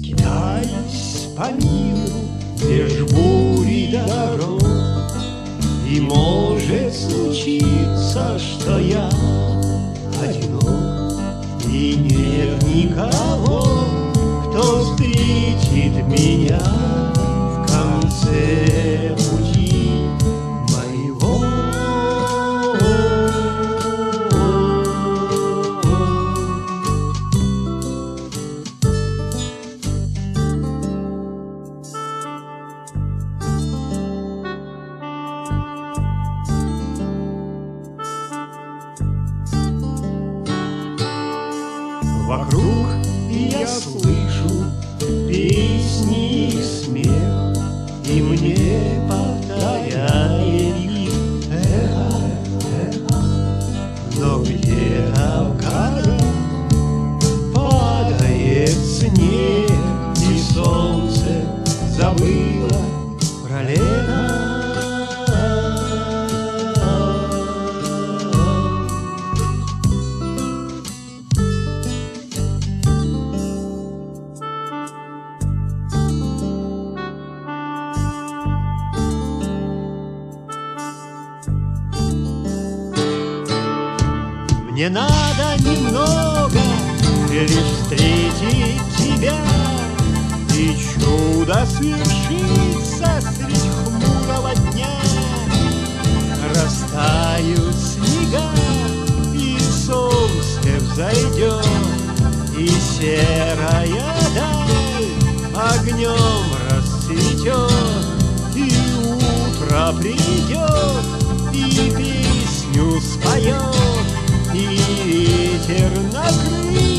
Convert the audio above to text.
Скитаюсь по миру меж бури дорог, и может случиться, что я одинок, и нет никого, кто встретит меня в конце пути моего. Вокруг я слышу песни и смех, и мне повторяет их эхо. Но где-то в горах падает снег, и солнце забыло про лето. Мне надо немного лишь встретить тебя, и чудо свершится средь хмурого дня. Растают снега, и солнце взойдет, и серая даль огнем расцветет, и утро придет, и песню споет, и ветер накрыл